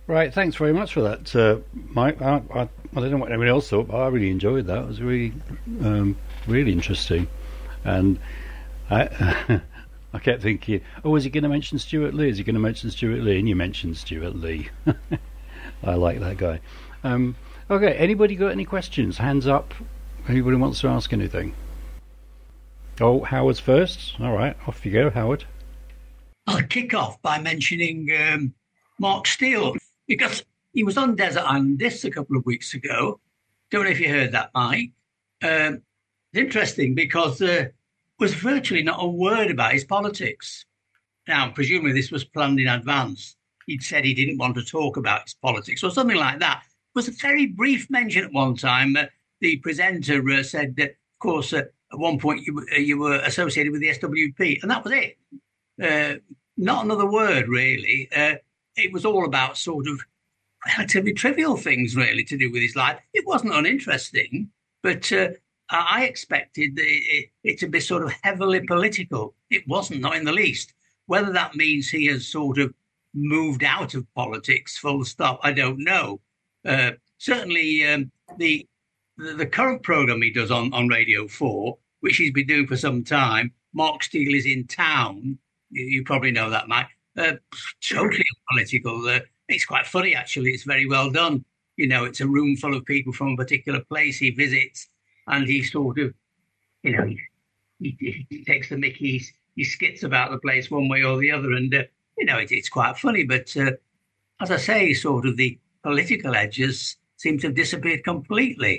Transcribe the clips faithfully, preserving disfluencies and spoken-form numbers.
Right, thanks very much for that, uh, Mike. I, I, I don't know what anyone else thought, but I really enjoyed that. It was really, um, really interesting. And I, I kept thinking, oh, is he going to mention Stuart Lee? Is he going to mention Stuart Lee? And you mentioned Stuart Lee. I like that guy. Um, okay, anybody got any questions? Hands up. Anybody wants to ask anything? Oh, Howard's first. All right, off you go, Howard. I'll kick off by mentioning um, Mark Steele, because he was on Desert Island Discs a couple of weeks ago. Don't know if you heard that, Mike. Um, it's interesting because there uh, was virtually not a word about his politics. Now, presumably this was planned in advance. He'd said he didn't want to talk about his politics or something like that. It was a very brief mention at one time. Uh, the presenter uh, said that, of course, uh, at one point you, uh, you were associated with the S W P, and that was it. Uh, not another word, really. Uh, it was all about sort of relatively trivial things, really, to do with his life. It wasn't uninteresting, but uh, I expected it, it to be sort of heavily political. It wasn't, not in the least. Whether that means he has sort of moved out of politics, full stop, I don't know. Uh, certainly, um, the, the the current programme he does on, on Radio four, which he's been doing for some time, Mark Steele is in town. You, you probably know that, Mike. Uh, totally political. Uh, it's quite funny, actually. It's very well done. You know, it's a room full of people from a particular place he visits, and he sort of, you know, he, he, he takes the mickey, he skits about the place one way or the other, and, uh, you know, it, it's quite funny. But uh, as I say, sort of the political edges seem to have disappeared completely.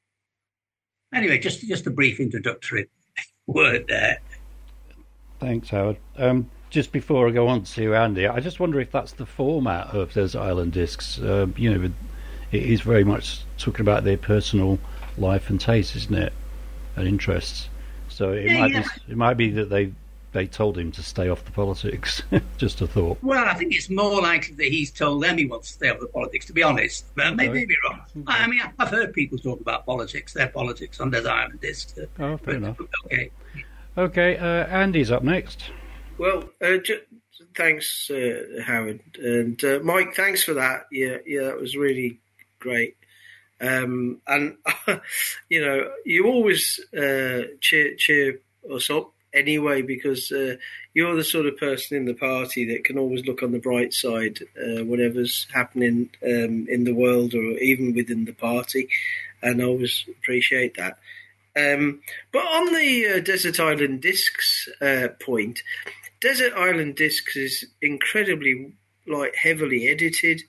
Anyway, just, just a brief introductory word there. Thanks, Howard. Um, just before I go on to Andy, I just wonder if that's the format of Desert Island Discs. Um, you know, it is very much talking about their personal life and taste, isn't it, and interests. So it yeah, might yeah. be it might be that they they told him to stay off the politics. Just a thought. Well, I think it's more likely that he's told them he wants to stay off the politics. To be honest, but maybe okay. be wrong. Okay. I mean, I've heard people talk about politics, their politics on Desert Island Discs. Uh, oh, fair but, enough. Okay. Okay, uh, Andy's up next. Well, uh, j- thanks, uh, Howard. And uh, Mike, thanks for that. Yeah, yeah, that was really great. Um, and, you know, you always uh, cheer, cheer us up anyway, because uh, you're the sort of person in the party that can always look on the bright side, uh, whatever's happening um, in the world or even within the party. And I always appreciate that. Um, but on the uh, Desert Island Discs uh, point, Desert Island Discs is incredibly, like, heavily edited.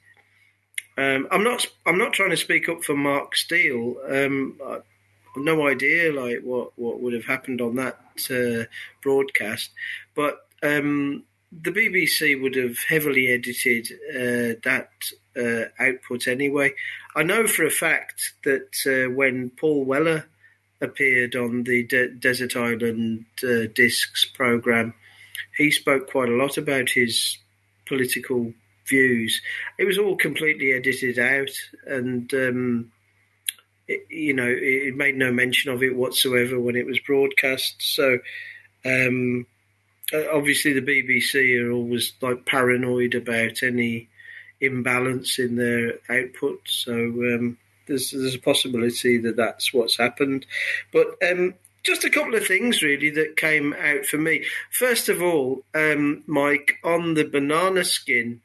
Um, I'm not. I'm not trying to speak up for Mark Steele. Um, I have no idea, like, what, what would have happened on that uh, broadcast, but um, the B B C would have heavily edited uh, that uh, output anyway. I know for a fact that uh, when Paul Weller appeared on the De- Desert Island uh, Discs programme, he spoke quite a lot about his political views. It was all completely edited out, and um, it, you know, it, it made no mention of it whatsoever when it was broadcast. So um, obviously the B B C are always like paranoid about any imbalance in their output. So um, There's, there's a possibility that that's what's happened. But um, just a couple of things, really, that came out for me. First of all, um, Mike, on the banana skin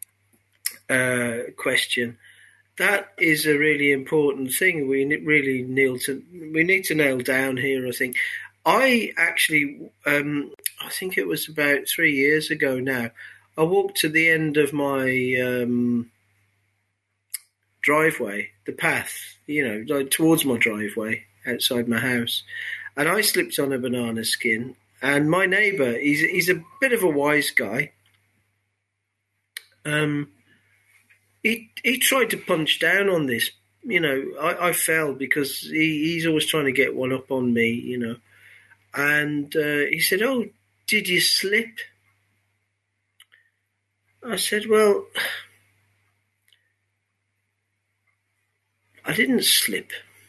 uh, question, that is a really important thing. We really nail to, we need to nail down here, I think. I actually, um, I think it was about three years ago now, I walked to the end of my Um, driveway, the path, you know, like towards my driveway outside my house, and I slipped on a banana skin. And my neighbour, he's he's a bit of a wise guy. Um, he he tried to punch down on this. You know, I, I fell because he, he's always trying to get one up on me. You know, and uh, he said, "Oh, did you slip?" I said, "Well, I didn't slip."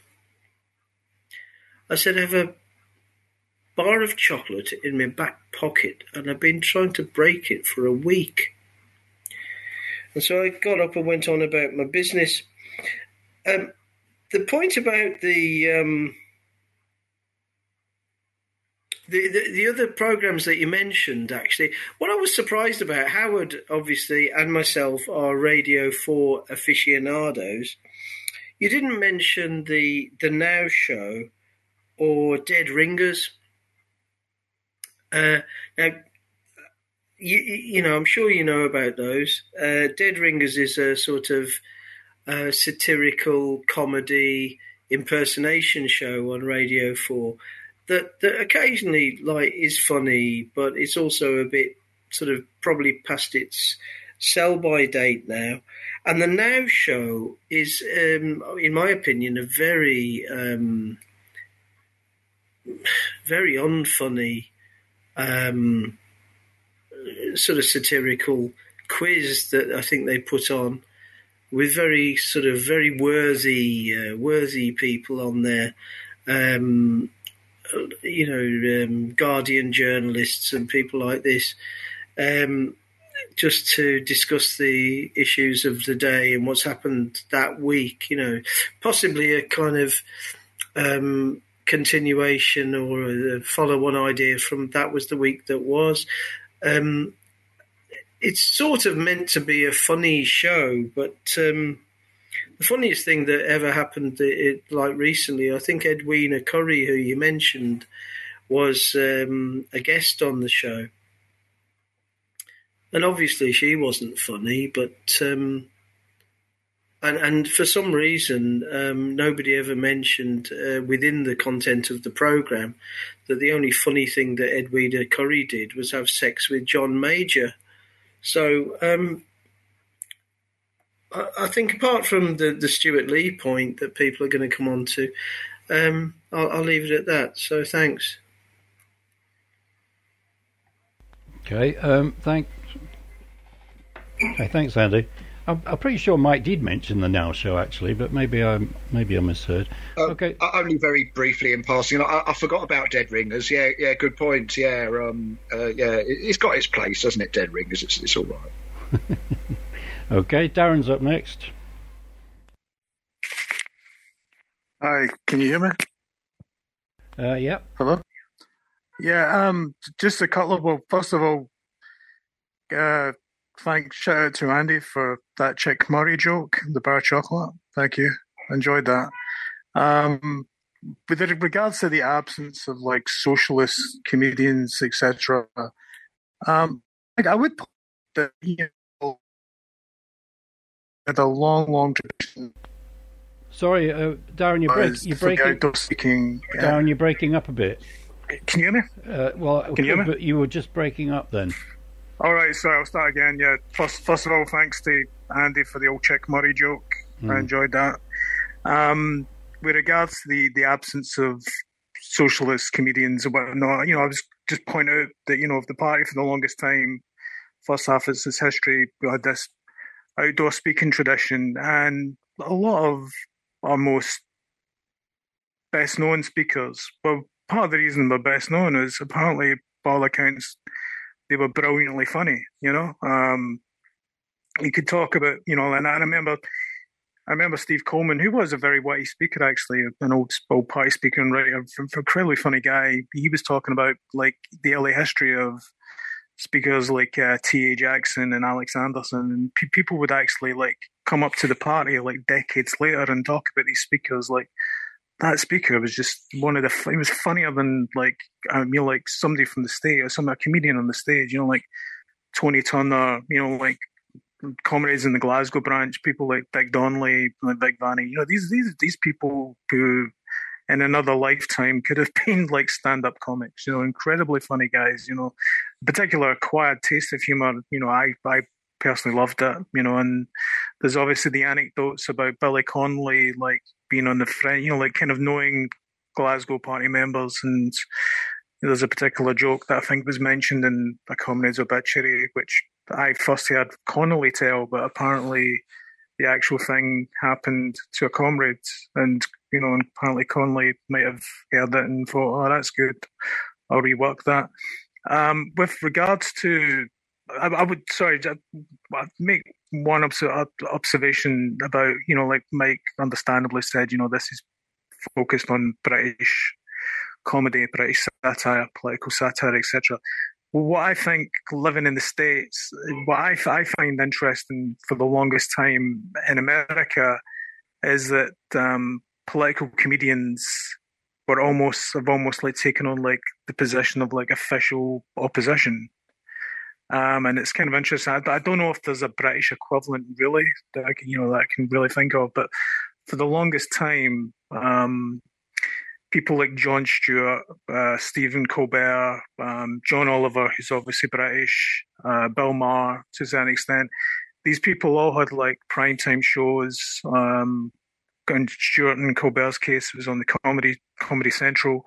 I said, "I have a bar of chocolate in my back pocket and I've been trying to break it for a week." And so I got up and went on about my business. Um, the point about the, um, the, the the other programs that you mentioned, actually, what I was surprised about, Howard, obviously, and myself are Radio four aficionados. You didn't mention the the Now Show or Dead Ringers. Uh, now, you, you know, I'm sure you know about those. Uh, Dead Ringers is a sort of uh, satirical comedy impersonation show on Radio four that, that occasionally like is funny, but it's also a bit sort of probably past its sell-by date now. And the Now Show is, um, in my opinion, a very, um, very unfunny, um, sort of satirical quiz that I think they put on with very sort of very worthy, uh, worthy people on there. Um, you know, um, Guardian journalists and people like this. Um, just to discuss the issues of the day and what's happened that week, you know, possibly a kind of um, continuation or a follow-on idea from That Was the Week That Was. Um, it's sort of meant to be a funny show, but um, the funniest thing that ever happened, it, like recently, I think Edwina Curry, who you mentioned, was um, a guest on the show. And obviously she wasn't funny, but um, and and for some reason um, nobody ever mentioned uh, within the content of the programme that the only funny thing that Edwina Curry did was have sex with John Major. So um, I, I think apart from the, the Stuart Lee point that people are going to come on to, um, I'll, I'll leave it at that. So thanks. Okay, um, thank. Okay, thanks, Andy. I'm, I'm pretty sure Mike did mention the Now Show, actually, but maybe I maybe I misheard. Uh, okay, only very briefly in passing. I, I forgot about Dead Ringers. Yeah, yeah, good point. Yeah, um, uh, yeah, it, it's got its place, doesn't it? Dead Ringers, it's, it's all right. Okay, Darren's up next. Hi, can you hear me? Uh, yeah. Hello. Yeah, um, just a couple of. Well, first of all, uh. Thanks, shout out to Andy for that Chick Murray joke, the bar chocolate. Thank you. Enjoyed that. Um, with regards to the absence of like socialist comedians, et cetera, um, like I would put that you know, had a long, long tradition. Sorry, uh, Darren, you're, break, you're breaking. Speaking, uh, Darren, you're breaking up a bit. Can you hear me? Uh, well, can you hear me? But you were just breaking up then. All right, so I'll start again. Yeah, first, first of all, thanks to Andy for the old Chick Murray joke. Mm. I enjoyed that. Um, with regards to the, the absence of socialist comedians and whatnot, you know, I was just pointing out that, you know, the party for the longest time, first half of its history, we had this outdoor speaking tradition, and a lot of our most best-known speakers, well, part of the reason they're best known is apparently, by all accounts, they were brilliantly funny, you know. Um, you could talk about, you know, and I remember, I remember Steve Coleman, who was a very witty speaker, actually, an old, old party speaker and writer, an incredibly funny guy. He was talking about like the early history of speakers like uh, T A Jackson and Alex Anderson, and pe- people would actually like come up to the party like decades later and talk about these speakers like. That speaker was just one of the. It was funnier than like I mean, like somebody from the stage or some a comedian on the stage. You know, like Tony Turner. You know, like comrades in the Glasgow branch. People like Big Donnelly, like Big Vanny. You know, these these these people who, in another lifetime, could have been like stand-up comics. You know, incredibly funny guys. You know, in particular acquired taste of humor. You know, I I personally loved it. You know, and there's obviously the anecdotes about Billy Connolly, like. Being on the front, you know, like kind of knowing Glasgow party members, and there's a particular joke that I think was mentioned in a comrade's obituary, which I first heard Connolly tell, but apparently the actual thing happened to a comrade, and you know, and apparently Connolly might have heard it and thought, "Oh, that's good. I'll rework that." Um, with regards to I, I would sorry, I'd make one obs- observation about, you know, like Mike understandably said, you know, this is focused on British comedy, British satire, political satire, et cetera. What I think, living in the States, what I, I find interesting for the longest time in America is that um, political comedians were almost have almost like taken on like the position of like official opposition. Um, and it's kind of interesting. I, I don't know if there's a British equivalent really that I can, you know, that I can really think of. But for the longest time, um, people like Jon Stewart, uh, Stephen Colbert, um, John Oliver, who's obviously British, uh, Bill Maher to a certain extent, these people all had like primetime shows. Um, and Stewart in Colbert's case was on the Comedy Comedy Central,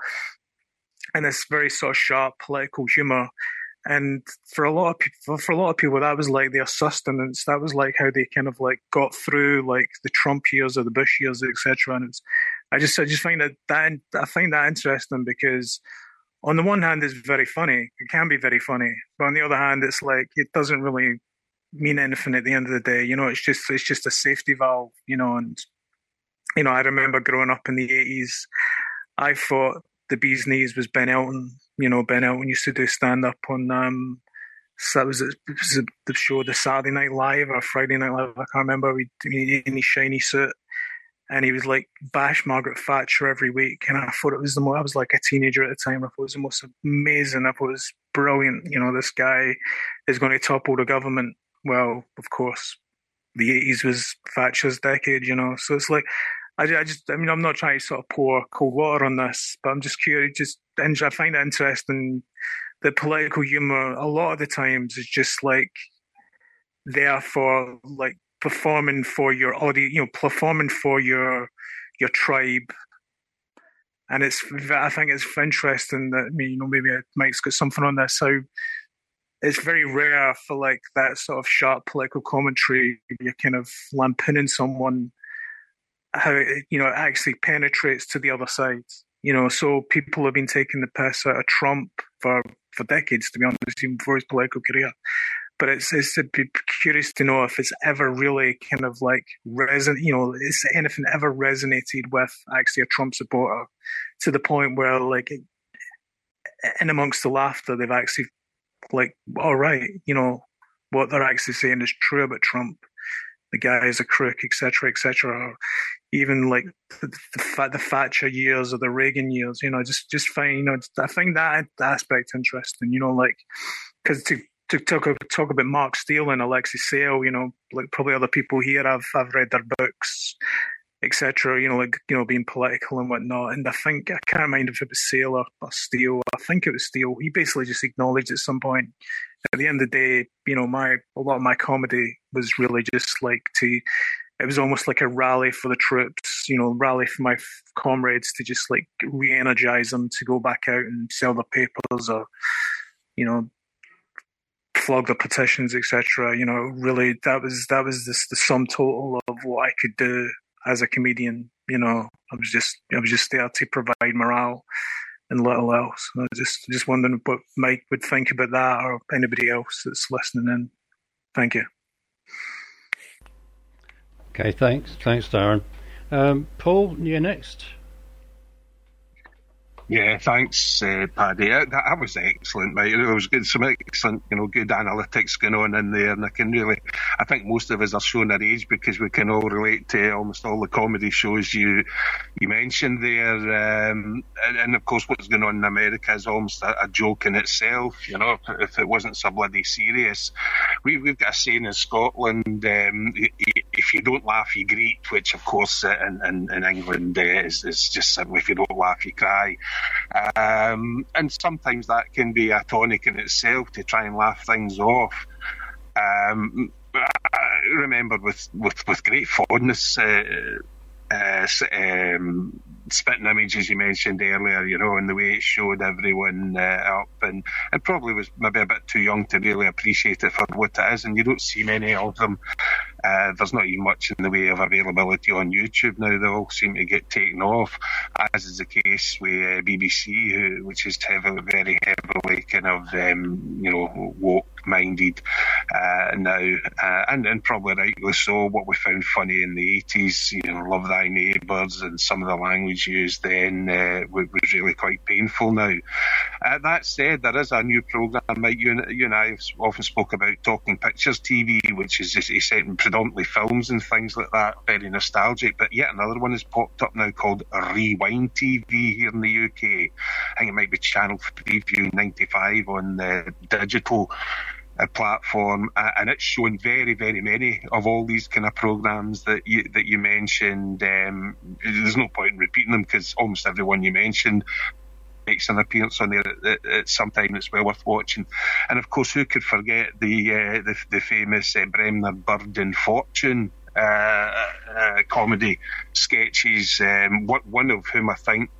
and this very sort of sharp political humour. And for a lot of people, for a lot of people, that was like their sustenance. That was like how they kind of like got through like the Trump years or the Bush years, et cetera. And it's, I just, I just find that, that I find that interesting because, on the one hand, it's very funny. It can be very funny, but on the other hand, it's like it doesn't really mean anything at the end of the day. You know, it's just, it's just a safety valve. You know, and you know, I remember growing up in the eighties, I thought the bee's knees was Ben Elton. You know, Ben Elton used to do stand-up on, um, so that was, it was the show, the Saturday Night Live or Friday Night Live, I can't remember, in his shiny suit. And he was like, bash Margaret Thatcher every week. And I thought it was the most, I was like a teenager at the time. I thought it was the most amazing. I thought it was brilliant. You know, this guy is going to topple the government. Well, of course, the eighties was Thatcher's decade, you know. So it's like, I, I just, I mean, I'm not trying to sort of pour cold water on this, but I'm just curious, just, I find it interesting that political humour a lot of the times is just like there for like performing for your audience, you know, performing for your your tribe. And it's, I think it's interesting that, I mean, you know, maybe Mike's got something on this, how it's very rare for like that sort of sharp political commentary, you're kind of lampooning someone, how it, you know, it actually penetrates to the other side. You know, so people have been taking the piss out of Trump for, for decades, to be honest, even before his political career. But it's it's it'd be curious to know if it's ever really kind of like reson, you know, is anything ever resonated with actually a Trump supporter to the point where like it, in amongst the laughter they've actually like, all right, you know, what they're actually saying is true about Trump. The guy is a crook, et cetera, et cetera. Or even like the, the, the Thatcher years or the Reagan years, you know, just just find, you know, I find that aspect interesting, you know, like, because to to talk talk about Mark Steele and Alexis Sale, you know, like probably other people here, I've I've read their books, et cetera. You know, like, you know, being political and whatnot. And I think, I can't remember if it was Sale or, or Steele. I think it was Steele. He basically just acknowledged at some point, at the end of the day, you know, my a lot of my comedy was really just like to, it was almost like a rally for the troops, you know, rally for my comrades to just like re-energize them to go back out and sell their papers or, you know, flog the petitions, et cetera. You know, really, that was that was this, the sum total of what I could do as a comedian. You know, I was just I was just there to provide morale and little else. I was just just wondering what Mike would think about that, or anybody else that's listening in. Thank you. Okay, thanks, thanks, Darren. Um, Paul, you're next. Yeah, thanks, uh, Paddy. That, that was excellent, mate. There was good, some excellent, you know, good analytics going on in there, and I can really, I think most of us are showing our age because we can all relate to almost all the comedy shows you you mentioned there, um, and, and of course what's going on in America is almost a, a joke in itself. You know, if, if it wasn't so bloody serious, we, we've got a saying in Scotland: um, if you don't laugh, you greet, which of course in, in, in England uh, is, is just simply if you don't laugh, you cry. Um, and sometimes that can be a tonic in itself to try and laugh things off. Um, I remember with, with, with great fondness uh, uh, um, spitting images you mentioned earlier, you know, and the way it showed everyone uh, up, and it probably was maybe a bit too young to really appreciate it for what it is, and you don't see many of them Uh, there's not even much in the way of availability on YouTube now. They all seem to get taken off, as is the case with uh, B B C, who, which is heavily, very heavily kind of, um, you know, woke-minded uh, now, uh, and, and probably rightly so. What we found funny in the eighties, you know, Love Thy Neighbours and some of the language used then uh, was really quite painful now. Uh, that said, there is a new programme, Mike, you and, you and I have often spoke about Talking Pictures T V, which is set in predominantly films and things like that, very nostalgic, but yet another one has popped up now called Rewind T V here in the U K. I think it might be Channel Freeview ninety-five on the digital uh, platform, uh, and it's showing very, very many of all these kind of programmes that you that you mentioned. Um, there's no point in repeating them because almost everyone you mentioned makes an appearance on there at, at, at some time that's well worth watching. And of course, who could forget the uh, the, the famous uh, Bremner Bird and Fortune uh, uh, comedy sketches, um, one of whom I think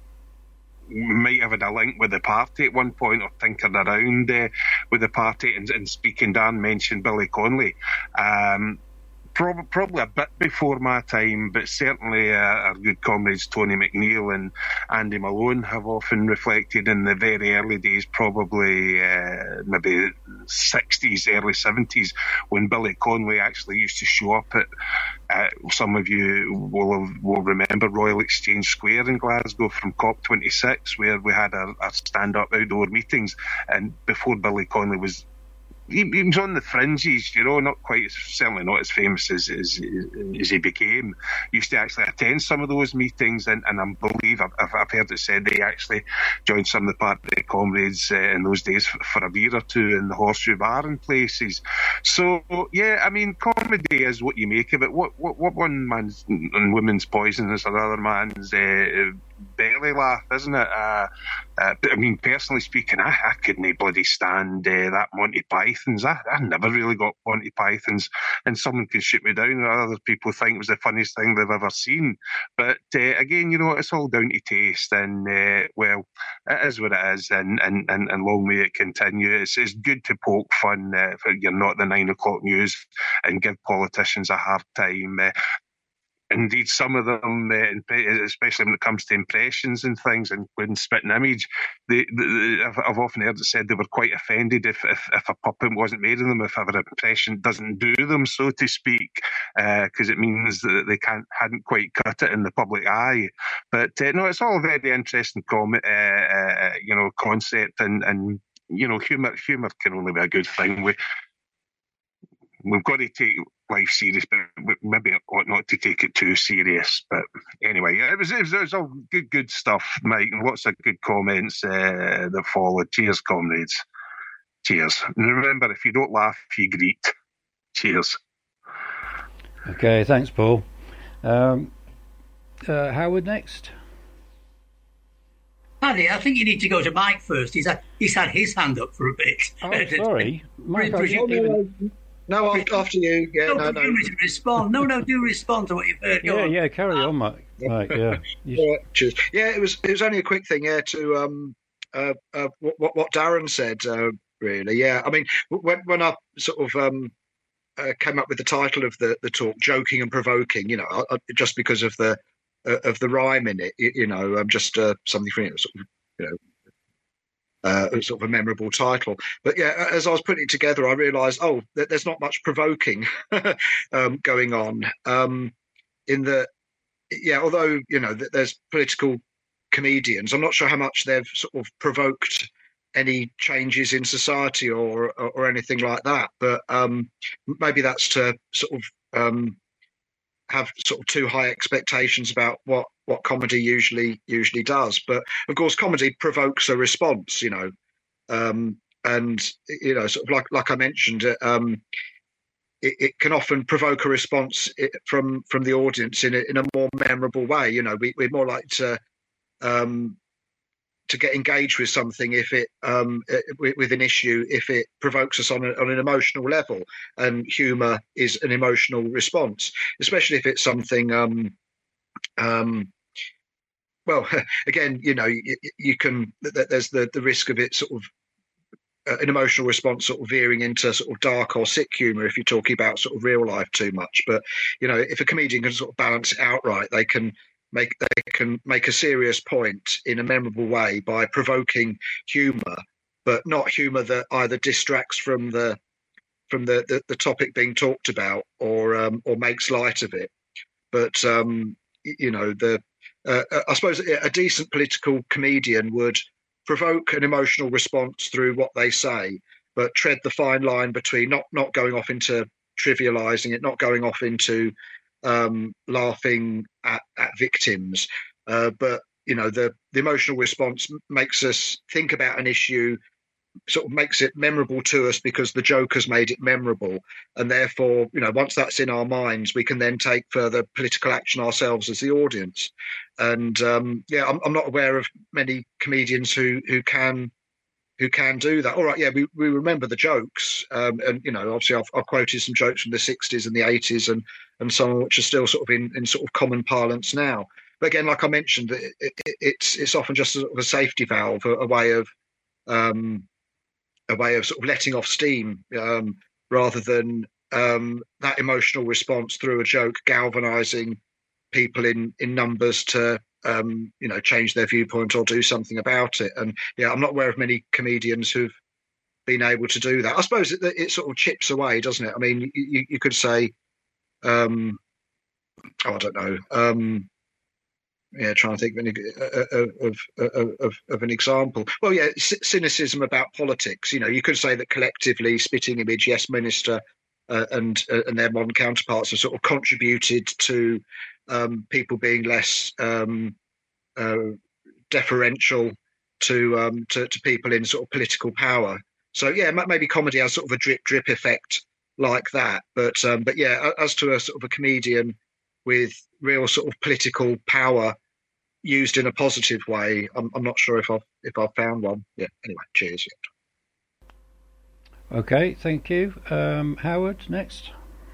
might have had a link with the party at one point, or tinkered around uh, with the party. And, and speaking, Dan mentioned Billy Connolly. Um, Prob- probably a bit before my time, but certainly uh, our good comrades Tony McNeil and Andy Malone have often reflected in the very early days, probably uh, maybe sixties, early seventies, when Billy Connolly actually used to show up at, uh, some of you will will remember Royal Exchange Square in Glasgow from COP twenty-six, where we had our, our stand-up outdoor meetings. And before Billy Connolly was He, he was on the fringes, you know, not quite, certainly not as famous as as, as he became. Used to actually attend some of those meetings, and, and I believe I've, I've heard it said they actually joined some of the party comrades uh, in those days for, for a beer or two in the Horseshoe Bar and places. So yeah, I mean, comedy is what you make of it. What what, what one man's and woman's poison is another man's uh, belly laugh, isn't it? Uh, uh, I mean, personally speaking, I, I couldn't bloody stand uh, that Monty Pythons. I, I never really got Monty Pythons, and someone can shoot me down, or other people think it was the funniest thing they've ever seen. But uh, again, you know, it's all down to taste, and uh, well, it is what it is, and, and, and, and long may it continue. It's, it's good to poke fun uh, if you're not the nine o'clock news and give politicians a hard time. Uh, Indeed, some of them, uh, especially when it comes to impressions and things, including spitting image, they, they, I've, I've often heard it said they were quite offended if, if, if a puppet wasn't made of them, if ever an impression doesn't do them, so to speak, because uh, it means that they can't hadn't quite cut it in the public eye. But uh, no, it's all a very interesting com- uh, uh, you know, concept, and, and you know, humour humour can only be a good thing. We we've got to take life serious, but maybe ought not to take it too serious. But anyway, it was, it was, it was all good, good stuff, Mike, and lots of good comments uh, that followed. Cheers, comrades. Cheers. And remember, if you don't laugh, you greet. Cheers. Okay, thanks, Paul. Um, uh, Howard next. Paddy, I think you need to go to Mike first. He's had, he's had his hand up for a bit. Oh, sorry. Mike, I didn't even... No, after you. Yeah, no, no, no. no. Do respond. No, no, do respond to what you've heard. Go yeah, on. yeah, carry on, Mike. Mike, yeah. You... Yeah, cheers. Yeah, it was it was only a quick thing, yeah, to um uh, uh what what Darren said, uh, really. Yeah, I mean, when when I sort of um uh, came up with the title of the the talk, Joking and Provoking, you know, I, I, just because of the uh, of the rhyme in it, you, you know, um, just uh, something for you know, sort of, you know. Uh, sort of a memorable title, but yeah, as I was putting it together, I realised, oh, that there's not much provoking um, going on. Um, in the, yeah, although you know, there's political comedians, I'm not sure how much they've sort of provoked any changes in society or or, or anything like that. But um, maybe that's to sort of um, have sort of too high expectations about what. what comedy usually usually does. But of course, comedy provokes a response, you know, um, and you know, sort of like like I mentioned, um, it, it can often provoke a response from from the audience in a, in a more memorable way. You know, we, we're more likely to um, to get engaged with something if it um, with, with an issue if it provokes us on, a, on an emotional level, and humour is an emotional response, especially if it's something. Um, um, Well, again, you know, you, you can. There's the, the risk of it sort of an emotional response sort of veering into sort of dark or sick humour if you're talking about sort of real life too much. But you know, if a comedian can sort of balance it out right, they can make they can make a serious point in a memorable way by provoking humour, but not humour that either distracts from the from the, the, the topic being talked about or um, or makes light of it. But um, you know, the uh, I suppose a decent political comedian would provoke an emotional response through what they say, but tread the fine line between not not going off into trivialising it, not going off into um, laughing at, at victims, uh, but you know, the the emotional response makes us think about an issue, sort of makes it memorable to us because the joke has made it memorable, and therefore, you know, once that's in our minds, we can then take further political action ourselves as the audience. And um, yeah, I'm, I'm not aware of many comedians who who can who can do that. All right, yeah, we, we remember the jokes, um, and you know, obviously, I've, I've quoted some jokes from the sixties and the eighties, and and some which are still sort of in, in sort of common parlance now. But again, like I mentioned, it, it, it's it's often just a, sort of a safety valve, a, a way of um, a way of sort of letting off steam, um, rather than um, that emotional response through a joke galvanising people in, in numbers to, um, you know, change their viewpoint or do something about it. And yeah, I'm not aware of many comedians who've been able to do that. I suppose it, it sort of chips away, doesn't it? I mean, you, you could say, um, oh, I don't know. Um, Yeah, trying to think of an, of, of, of, of an example. Well, yeah, c- cynicism about politics. You know, you could say that collectively, Spitting Image, Yes Minister, uh, and uh, and their modern counterparts have sort of contributed to um, people being less um, uh, deferential to, um, to to people in sort of political power. So yeah, maybe comedy has sort of a drip drip effect like that. But um, but yeah, as to a sort of a comedian with real sort of political power used in a positive way, I'm, I'm not sure if I've if I've found one. Yeah. Anyway, cheers. Okay, thank you, um, Howard. Next,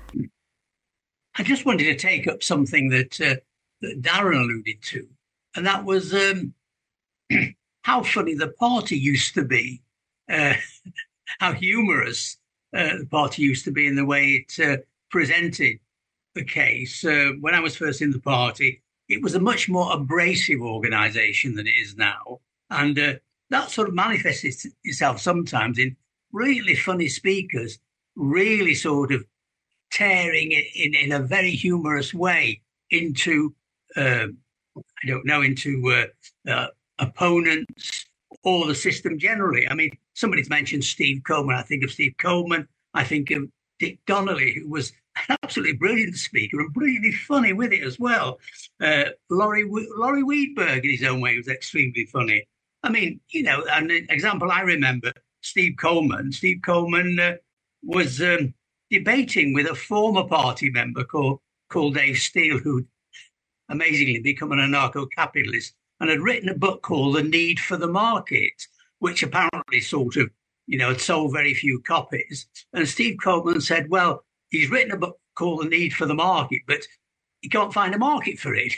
I just wanted to take up something that, uh, that Darren alluded to, and that was um, how funny the party used to be, uh, how humorous uh, the party used to be in the way it uh, presented the case. Uh, when I was first in the party, it was a much more abrasive organisation than it is now. And uh, that sort of manifests itself sometimes in really funny speakers, really sort of tearing it in, in a very humorous way into, uh, I don't know, into uh, uh, opponents or the system generally. I mean, somebody's mentioned Steve Coleman. I think of Steve Coleman. I think of Dick Donnelly, who was an absolutely brilliant speaker and brilliantly funny with it as well. Uh, Laurie Laurie Weedberg, in his own way, was extremely funny. I mean, you know, an example I remember, Steve Coleman. Steve Coleman uh, was um, debating with a former party member called, called Dave Steele, who'd amazingly become an anarcho-capitalist and had written a book called The Need for the Market, which apparently sort of, you know, had sold very few copies. And Steve Coleman said, well, he's written a book called The Need for the Market, but he can't find a market for it,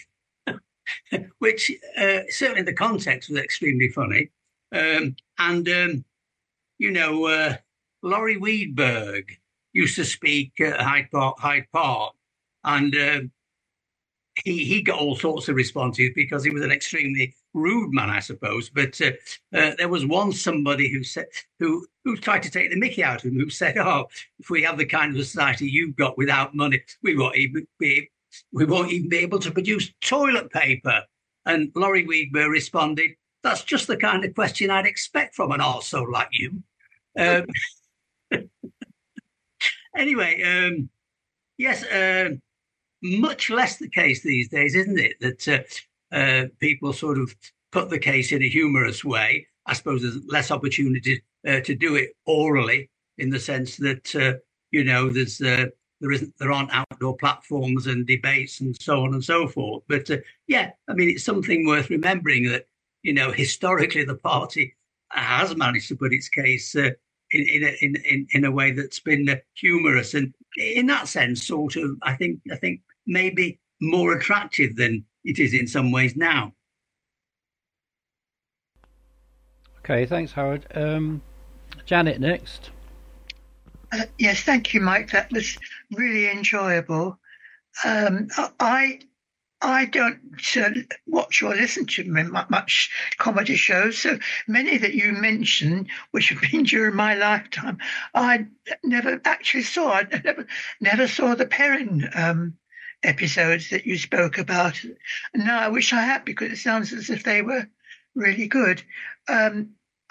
which uh, certainly in the context was extremely funny. Um, and, um, you know, uh, Laurie Weedberg used to speak at Hyde Park, Hyde Park and uh, he, he got all sorts of responses because he was an extremely rude man, I suppose. But uh, uh, there was once somebody who said, who who tried to take the mickey out of him, who said, "Oh, if we have the kind of society you've got without money, we won't even be we won't even be able to produce toilet paper." And Laurie Weedberg responded, "That's just the kind of question I'd expect from an arsehole like you." Um, anyway, um, yes. Uh, much less the case these days, isn't it, that uh, uh, people sort of put the case in a humorous way. I suppose there's less opportunity uh, to do it orally, in the sense that uh, you know there's uh, there isn't there aren't outdoor platforms and debates and so on and so forth. But uh, yeah, I mean, it's something worth remembering that, you know, historically the party has managed to put its case uh, in in a, in, in in a way that's been uh, humorous, and in that sense, sort of, I think I think maybe more attractive than it is in some ways now. Okay, thanks, Howard. Um, Janet next. Uh, yes, thank you, Mike. That was really enjoyable. Um, I I don't uh, watch or listen to much comedy shows, so many that you mentioned, which have been during my lifetime, I never actually saw. I never never saw the Perrin um, episodes that you spoke about. Now I wish I had, because it sounds as if they were really good. Um,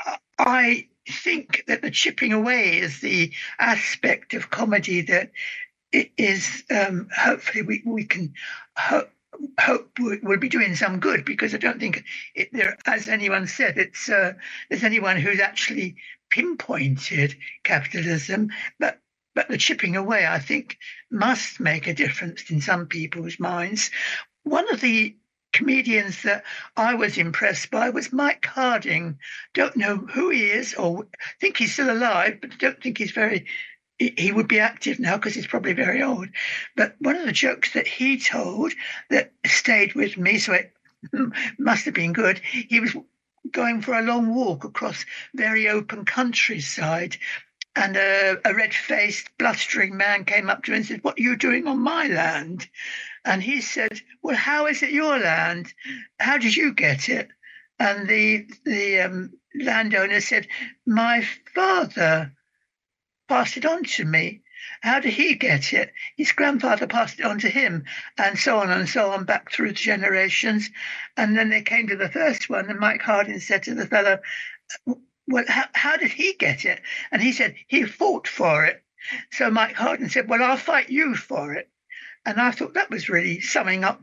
I think that the chipping away is the aspect of comedy that it is. Um, hopefully, we we can hope. hope we'll be doing some good, because I don't think it, there, as anyone said, it's uh, there's anyone who's actually pinpointed capitalism, but but the chipping away, I think, must make a difference in some people's minds. One of the comedians that I was impressed by was Mike Harding. Don't know who he is, or think he's still alive, but don't think he's very he would be active now, because he's probably very old. But one of the jokes that he told that stayed with me, so it must have been good, he was going for a long walk across very open countryside, and a, a red-faced, blustering man came up to him and said, "What are you doing on my land?" And he said, "Well, how is it your land? How did you get it?" And the, the um, landowner said, "My father passed it on to me. How did he get it? His grandfather passed it on to him," and so on and so on, back through the generations. And then they came to the first one, and Mike Harding said to the fellow, "Well, how, how did he get it?" And he said, "He fought for it." So Mike Harding said, "Well, I'll fight you for it." And I thought that was really summing up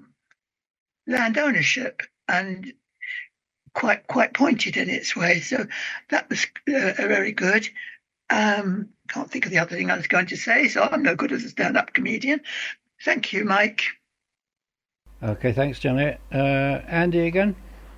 land ownership, and quite quite pointed in its way. So that was uh, very good. Um, can't think of the other thing I was going to say, so I'm no good as a stand-up comedian. Thank you, Mike. Okay, thanks, Janet. Uh, Andy again.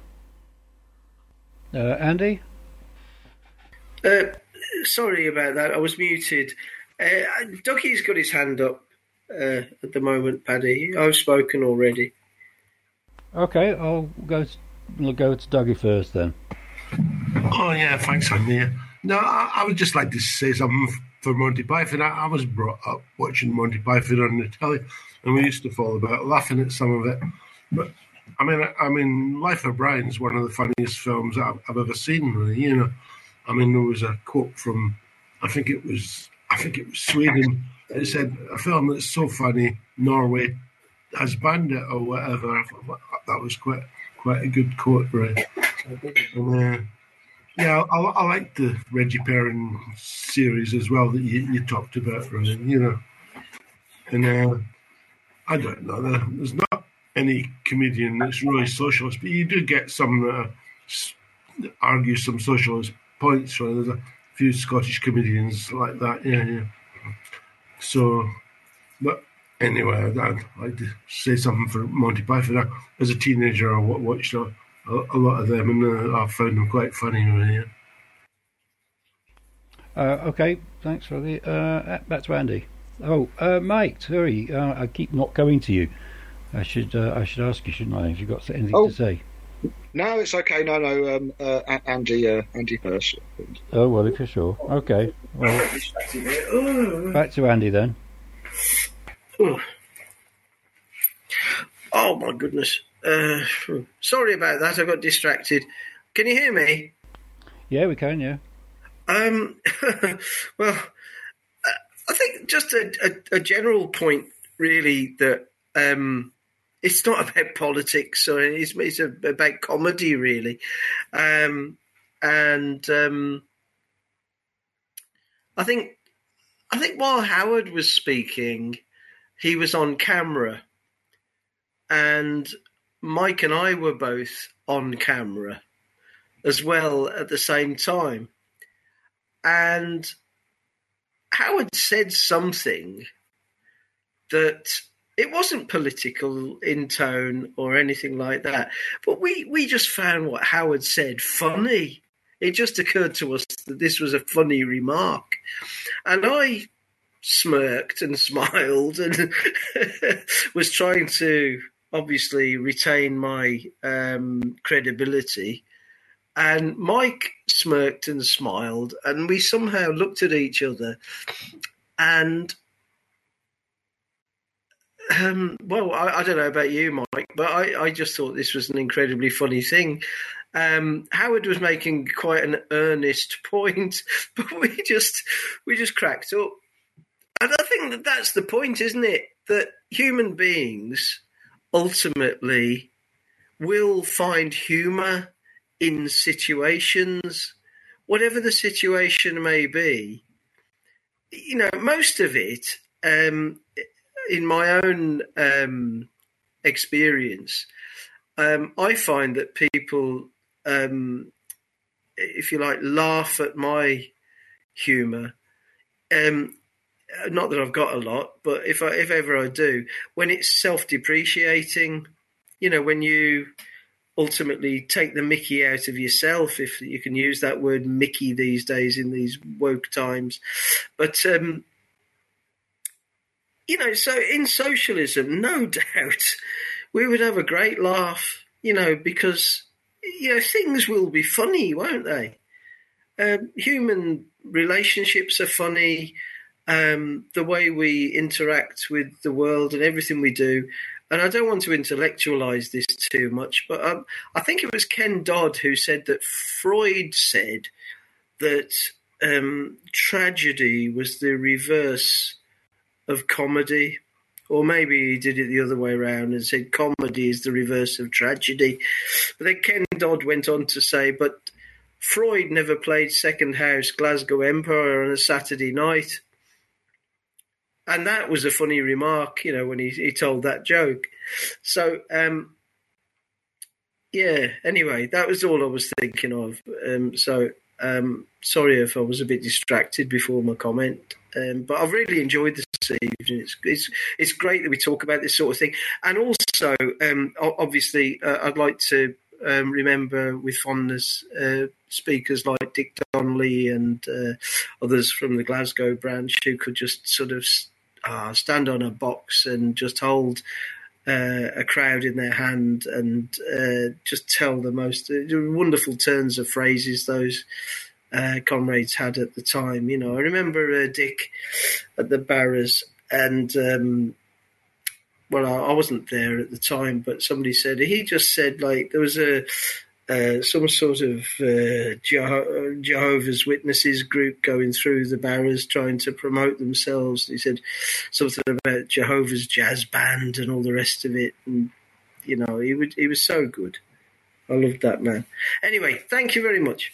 Uh, Andy? Uh, sorry about that. I was muted. Uh, Dougie's got his hand up uh, at the moment, Paddy. I've spoken already. Okay, I'll go to, I'll go to Dougie first then. Oh, yeah, thanks, Andy. No, I, I would just like to say something for Monty Python. I, I was brought up watching Monty Python on the telly, and we used to fall about laughing at some of it. But I mean, I, I mean, Life of Brian is one of the funniest films I've, I've ever seen. Really, you know. I mean, there was a quote from, I think it was, I think it was Sweden. It said, "A film that's so funny, Norway has banned it," or whatever. I thought that was quite quite a good quote, right? And, uh, Yeah, I, I like the Reggie Perrin series as well that you, you talked about, Ryan, you know. And uh, I don't know, there's not any comedian that's really socialist, but you do get some that argue some socialist points. Right? There's a few Scottish comedians like that, yeah, yeah. So, but anyway, I'd like to say something for Monty Python. As a teenager, I watched a A, a lot of them, and uh, I found them quite funny. Really. Uh, okay, thanks for the. Uh, back to Andy. Oh, uh, Mike, sorry, uh, I keep not coming to you. I should uh, I should ask you, shouldn't I? If you've got anything oh, to say. No, it's okay. No, no. Um, uh, Andy, uh, Andy first. Oh well, if you're sure. Okay. Well, back to Andy then. Oh my goodness. Uh, sorry about that. I got distracted. Can you hear me? Yeah, we can. Yeah. Um. Well, I think just a, a, a general point, really, that um, it's not about politics, or it's, it's about comedy, really. Um, and um, I think I think while Howard was speaking, he was on camera, and Mike and I were both on camera as well at the same time. And Howard said something that it wasn't political in tone or anything like that, but we, we just found what Howard said funny. It just occurred to us that this was a funny remark. And I smirked and smiled and was trying to obviously retain my um, credibility. And Mike smirked and smiled, and we somehow looked at each other. And, um, well, I, I don't know about you, Mike, but I, I just thought this was an incredibly funny thing. Um, Howard was making quite an earnest point, but we just we just cracked up. And I think that that's the point, isn't it? That human beings ultimately will find humour in situations, whatever the situation may be. You know, most of it, um, in my own um, experience, um, I find that people, um, if you like, laugh at my humour. Um, not that I've got a lot, but if I, if ever I do, when it's self-depreciating, you know, when you ultimately take the mickey out of yourself, if you can use that word mickey these days in these woke times. But, um, you know, so in socialism, no doubt, we would have a great laugh, you know, because, you know, things will be funny, won't they? Um, human relationships are funny. Um, the way we interact with the world and everything we do. And I don't want to intellectualize this too much, but um, I think it was Ken Dodd who said that Freud said that um, tragedy was the reverse of comedy, or maybe he did it the other way around and said comedy is the reverse of tragedy. But then Ken Dodd went on to say, but Freud never played second house Glasgow Empire on a Saturday night. And that was a funny remark, you know, when he, he told that joke. So, um, yeah, anyway, that was all I was thinking of. Um, so, um, sorry if I was a bit distracted before my comment. Um, but I've really enjoyed this evening. It's, it's, it's great that we talk about this sort of thing. And also, um, obviously, uh, I'd like to um, remember with fondness uh, speakers like Dick Donnelly and uh, others from the Glasgow branch who could just sort of Uh, stand on a box and just hold uh, a crowd in their hand and uh, just tell the most uh, wonderful turns of phrases those uh, comrades had at the time. You know, I remember uh, Dick at the Barras, and um, well, I, I wasn't there at the time, but somebody said he just said like there was a. Uh, some sort of uh, Jeho- Jehovah's Witnesses group going through the Barras trying to promote themselves. He said something about Jehovah's Jazz Band and all the rest of it. And, you know, he, would, he was so good. I loved that man. Anyway, thank you very much.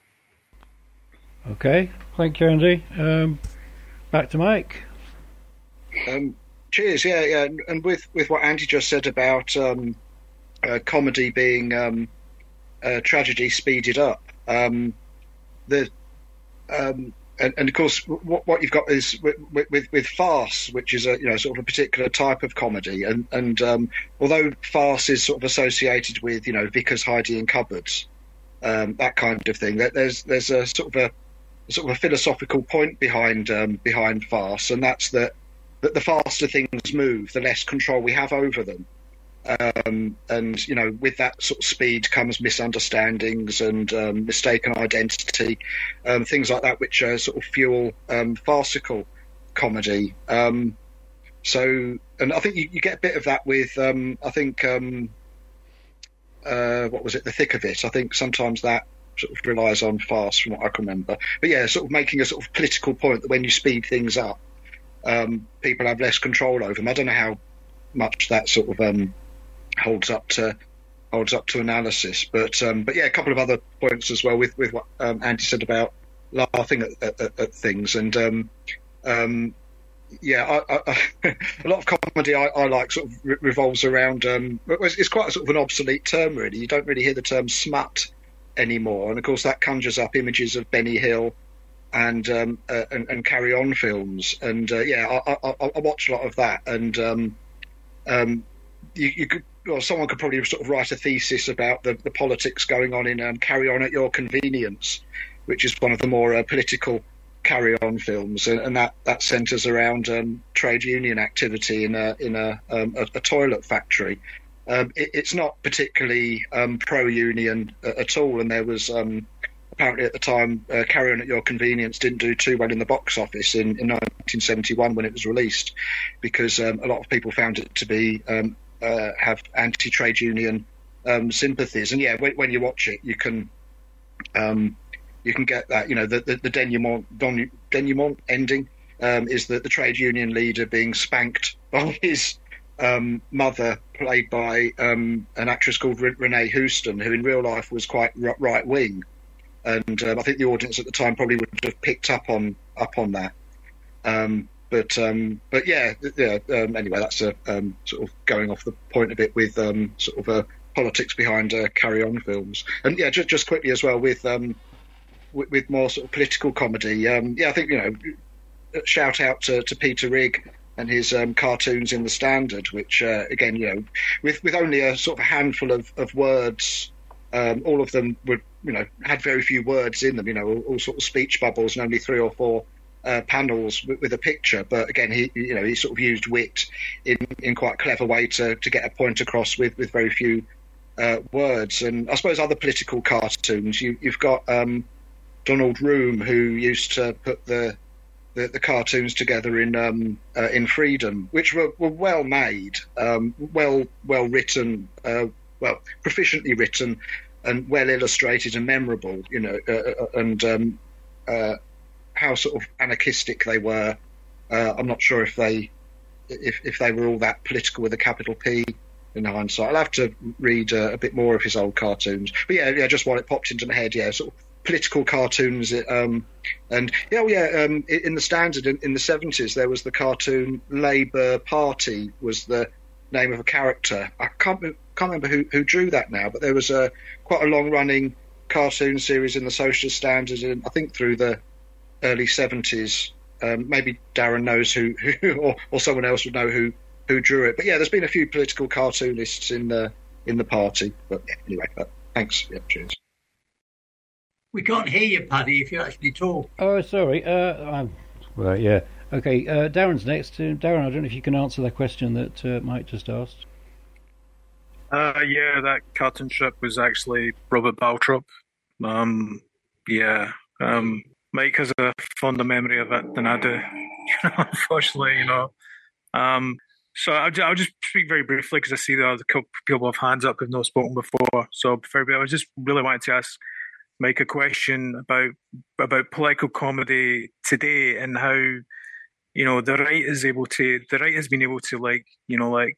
Okay, thank you, Andy. Um, back to Mike. Um, cheers, yeah, yeah. And with, with what Andy just said about um, uh, comedy being... Um, Uh, tragedy speeded up. Um, the um, and, and of course, what, what you've got is with, with, with farce, which is a you know sort of a particular type of comedy. And and um, although farce is sort of associated with you know Vickers, Heidi, and cupboards, um, that kind of thing, there's there's a sort of a sort of a philosophical point behind um, behind farce, and that's that that the faster things move, the less control we have over them. Um, and, you know, with that sort of speed comes misunderstandings and um, mistaken identity, um, things like that, which uh, sort of fuel um, farcical comedy. Um, so, and I think you, you get a bit of that with, um, I think, um, uh, what was it, The Thick of It. I think sometimes that sort of relies on farce from what I can remember. But yeah, sort of making a sort of political point that when you speed things up, um, people have less control over them. I don't know how much that sort of... Um, holds up to holds up to analysis, but um, but yeah, a couple of other points as well with with what um, Andy said about laughing at, at, at things, and um, um, yeah, I, I, a lot of comedy I, I like sort of re- revolves around. Um, it's, it's quite a sort of an obsolete term, really. You don't really hear the term smut anymore, and of course that conjures up images of Benny Hill and um, uh, and, and Carry On films, and uh, yeah, I, I, I watch a lot of that, and um, um, you, you could. Well, someone could probably sort of write a thesis about the, the politics going on in um, Carry On at Your Convenience, which is one of the more uh, political Carry On films, and, and that, that centres around um, trade union activity in a in a, um, a, a toilet factory. um, it, it's not particularly um, pro-union uh, at all. And there was um, apparently at the time, uh, Carry On at Your Convenience didn't do too well in the box office in, in nineteen seventy-one when it was released, because um, a lot of people found it to be um, uh, have anti-trade union um, sympathies. And yeah, when, when you watch it, you can um, you can get that. You know, the the, the denouement, don, denouement ending um, is that the trade union leader being spanked by his um, mother, played by um, an actress called Renee Houston, who in real life was quite right wing. And um, I think the audience at the time probably would have picked up on up on that. Um, but um, but yeah, yeah. Um, anyway, that's a um, sort of going off the point a bit with um, sort of uh, politics behind uh, Carry On films. And yeah, just just quickly as well with um, with, with more sort of political comedy. Um, yeah, I think, you know, shout out to, to Peter Rigg and his um, cartoons in the Standard, which uh, again, you know, with with only a sort of a handful of, of words. Um, all of them would, you know, had very few words in them, you know, all, all sort of speech bubbles and only three or four uh, panels with, with a picture. But again, he, you know, he sort of used wit in, in quite a clever way to, to get a point across with, with very few uh, words. And I suppose other political cartoons, you, you've got um, Donald Room, who used to put the the, the cartoons together in um, uh, in Freedom, which were, were well made, um, well well written. Uh, well, proficiently written and well illustrated and memorable, you know, uh, and um, uh, how sort of anarchistic they were. Uh, I'm not sure if they if, if they were all that political with a capital P in hindsight. I'll have to read uh, a bit more of his old cartoons. But yeah, yeah, just while it popped into my head, yeah, sort of political cartoons. Um, and yeah, well, yeah, um, in the Standard in, in the seventies, there was the cartoon Labour Party was the name of a character. I can't can't remember who, who drew that now, but there was a quite a long running cartoon series in the Socialist Standard, in, I think through the early seventies. Um, maybe Darren knows who, who or, or someone else would know who, who drew it. But yeah, there's been a few political cartoonists in the in the party. But yeah, anyway, but thanks. Yeah, cheers. We can't hear you, Paddy, if you actually talk. Oh, sorry. Uh, I'm, well, yeah. Okay, uh, Darren's next. Uh, Darren, I don't know if you can answer that question that uh, Mike just asked. Uh, yeah, that cartoon strip was actually Robert Baltrop. Um, yeah, um, Mike has a fonder memory of it than I do, unfortunately, you know. Um, so I'll, I'll just speak very briefly because I see there are a couple people have hands up who've not spoken before. So I was just really wanted to ask Mike a question about about political comedy today and how, you know, the right is able to, the right has been able to, like, you know, like,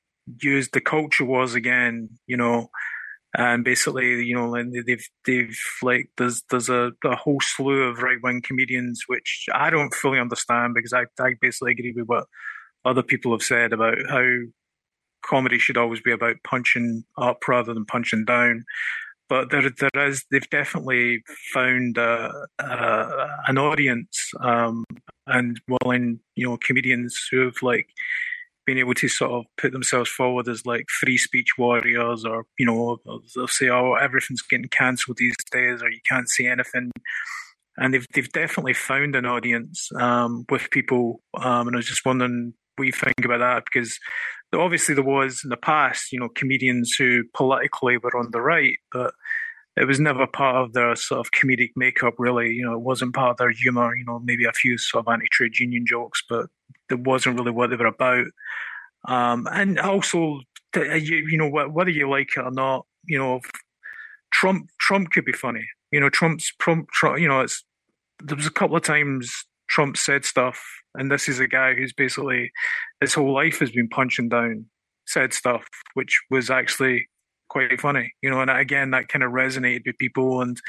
use the culture wars again, you know, and basically, you know, they've, they've, like, there's, there's a, a whole slew of right-wing comedians, which I don't fully understand because I, I basically agree with what other people have said about how comedy should always be about punching up rather than punching down. But there, there is, they've definitely found uh, uh, an audience um, and willing, you know, comedians who have, like, been able to sort of put themselves forward as, like, free speech warriors, or, you know, they'll say, oh, everything's getting cancelled these days, or you can't say anything. And they've they've definitely found an audience um, with people. Um, and I was just wondering what you think about that, because obviously there was in the past, you know, comedians who politically were on the right, but it was never part of their sort of comedic makeup, really. You know, it wasn't part of their humour, you know, maybe a few sort of anti-trade union jokes, but it wasn't really what they were about. Um, and also, you, you know, whether you like it or not, you know, Trump Trump could be funny. You know, Trump's, Trump, Trump, you know, it's, there was a couple of times Trump said stuff, and this is a guy who's basically, his whole life has been punching down, said stuff, which was actually quite funny, you know, and again, that kind of resonated with people and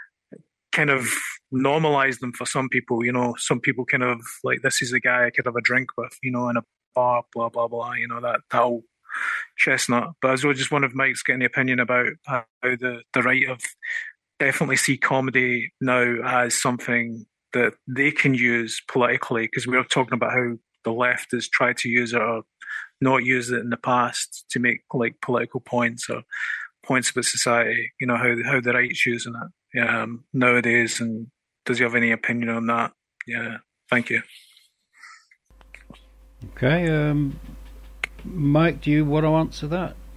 kind of normalized them for some people, you know. Some people kind of like, this is a guy I could have a drink with, you know, in a bar, blah, blah, blah, you know, that, that whole chestnut. But I was just wondering if Mike's got any opinion about how the, the right have definitely see comedy now as something that they can use politically, because we were talking about how the left has tried to use it or not use it in the past to make, like, political points or points about society, you know, how how the right's using it um, nowadays. And does he have any opinion on that? Yeah, thank you. Okay, um, Mike, do you want to answer that?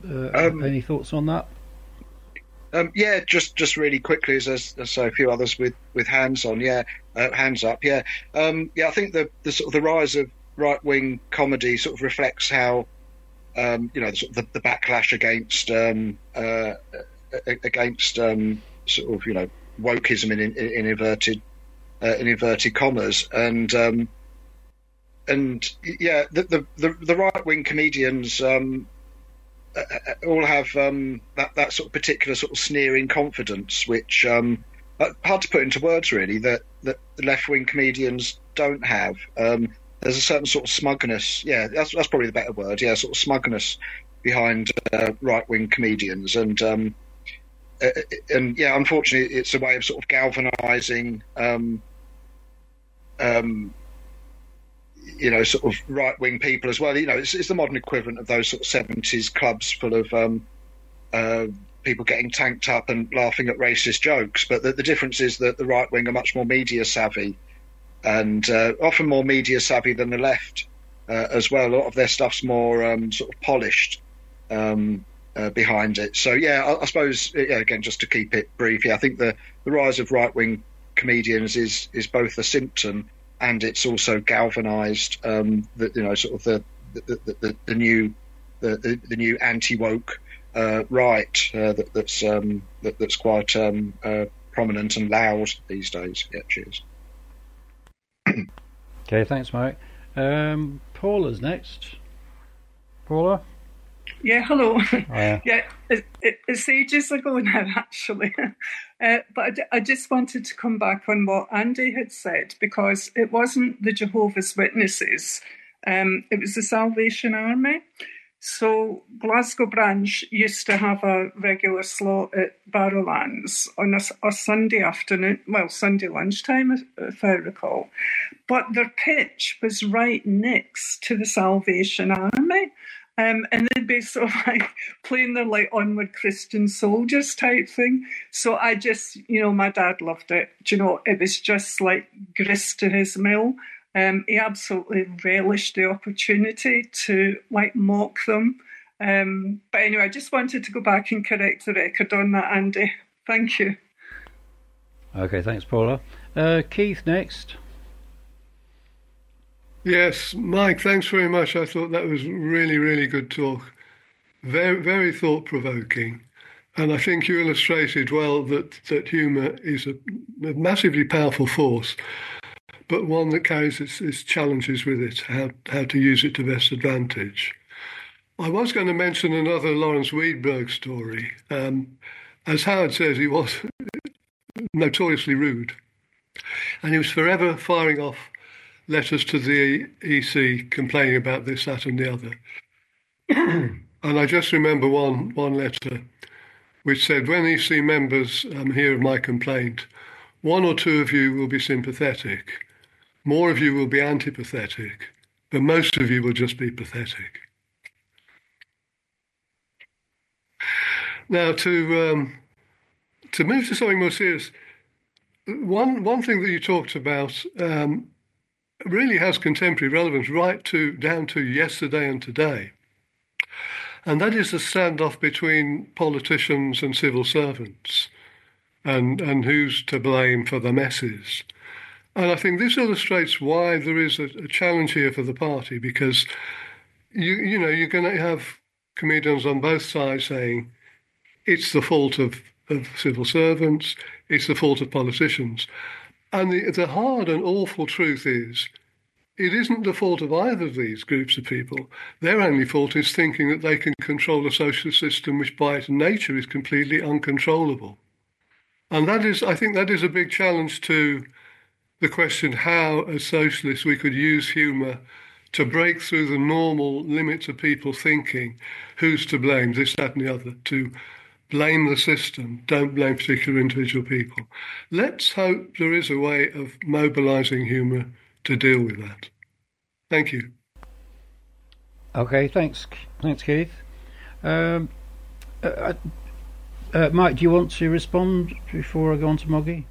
uh, Um, any thoughts on that? Um, yeah, just just really quickly, as there's, there's so a few others with, with hands on, yeah, uh, hands up, yeah, um, yeah. I think the, the sort of the rise of right wing comedy sort of reflects how, um, you know, the, sort of the, the backlash against um, uh, against um, sort of you know wokeism in, in, in inverted uh, in inverted commas, and um, and yeah, the the, the, the right wing comedians. Um, Uh, all have um, that, that sort of particular sort of sneering confidence, which um, hard to put into words really. That that the left-wing comedians don't have. Um, there's a certain sort of smugness. Yeah, that's that's probably the better word. Yeah, sort of smugness behind uh, right-wing comedians, and um, uh, and yeah, unfortunately, it's a way of sort of galvanising. Um, um, you know, sort of right-wing people as well. You know, it's, it's the modern equivalent of those sort of seventies clubs full of um, uh, people getting tanked up and laughing at racist jokes. But the, the difference is that the right-wing are much more media-savvy and uh, often more media-savvy than the left uh, as well. A lot of their stuff's more um, sort of polished um, uh, behind it. So, yeah, I, I suppose, yeah, again, just to keep it brief, yeah, I think the, the rise of right-wing comedians is, is both a symptom and it's also galvanised, um, the, you know, sort of the the, the, the, the new the, the, the new anti-woke uh, right uh, that, that's um, that, that's quite um, uh, prominent and loud these days. Yeah, cheers. Okay, thanks, Mike. Um, Paula's next. Paula. Yeah, hello. Oh, yeah, yeah it, it, it's ages ago now, actually. Uh, but I, d- I just wanted to come back on what Andy had said, because it wasn't the Jehovah's Witnesses, um, it was the Salvation Army. So Glasgow branch used to have a regular slot at Barrowlands on a, a Sunday afternoon, well, Sunday lunchtime, if, if I recall. But their pitch was right next to the Salvation Army. Um, and they'd be sort of like playing their like Onward Christian Soldiers type thing. So I just, you know, my dad loved it. Do you know, it was just like grist to his mill. Um, he absolutely relished the opportunity to like mock them. Um, but anyway, I just wanted to go back and correct the record on that, Andy. Thank you. Okay, thanks, Paula. Uh, Keith next. Yes, Mike, thanks very much. I thought that was really, really good talk. Very, very thought-provoking. And I think you illustrated well that, that humour is a, a massively powerful force, but one that carries its, its challenges with it, how, how to use it to best advantage. I was going to mention another Lawrence Weidberg story. Um, as Howard says, he was notoriously rude, and he was forever firing off letters to the E C complaining about this, that and the other. And I just remember one one letter which said, when E C members um, hear of my complaint, one or two of you will be sympathetic, more of you will be antipathetic, but most of you will just be pathetic. Now, to um, to move to something more serious, one one thing that you talked about um, really has contemporary relevance right to down to yesterday and today. And that is the standoff between politicians and civil servants and, and who's to blame for the messes. And I think this illustrates why there is a, a challenge here for the party, because you you know, you're going to have comedians on both sides saying it's the fault of, of civil servants, it's the fault of politicians. And the, the hard and awful truth is, it isn't the fault of either of these groups of people. Their only fault is thinking that they can control a social system which by its nature is completely uncontrollable. And that is, I think that is a big challenge to the question how, as socialists, we could use humour to break through the normal limits of people thinking who's to blame, this, that and the other, to blame the system, don't blame particular individual people. Let's hope there is a way of mobilising humour to deal with that. Thank you. Okay, thanks, thanks, Keith. Um, uh, uh, Mike, do you want to respond before I go on to Moggy?